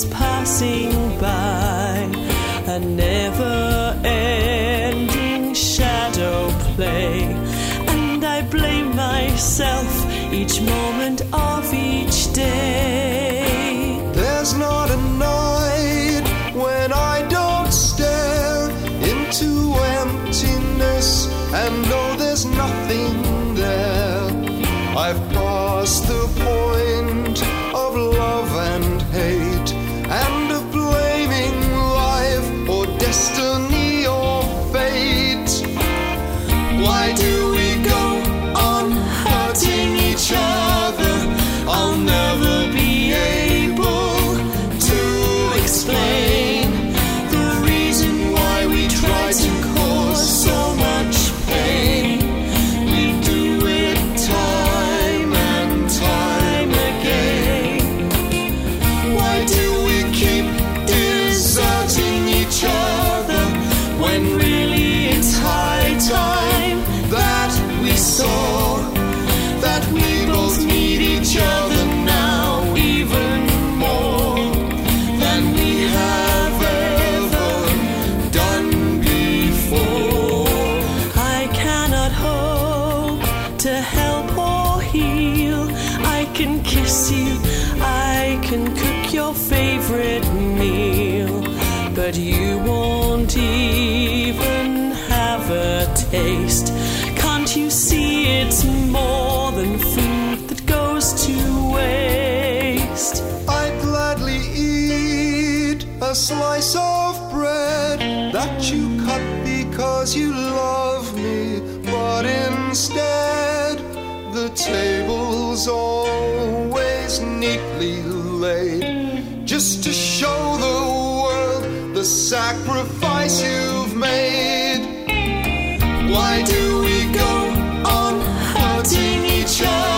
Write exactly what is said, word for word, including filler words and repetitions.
passing by, a never-ending shadow play, and I blame myself each moment of each day. There's not a night when I don't stare into emptiness and know there's nothing there. I've passed the point of love and hate, and of blaming life or destiny or fate. Why do we go on hurting each other? I'll never be able to explain the reason why we try to cause so much pain. We do it time and time again. Why do we keep deserting each other when really it's high time that we saw that we both need each other now even more than we have ever done before? I cannot hope to help or heal. I can kiss you, I can cook your favorite meal, but you won't even have a taste. Can't you see it's more than food that goes to waste? I'd gladly eat a slice of bread that you cut because you love me, but instead the table's always neatly laid, just to show the world the sacrifice you've made. Why do we go on hurting each other?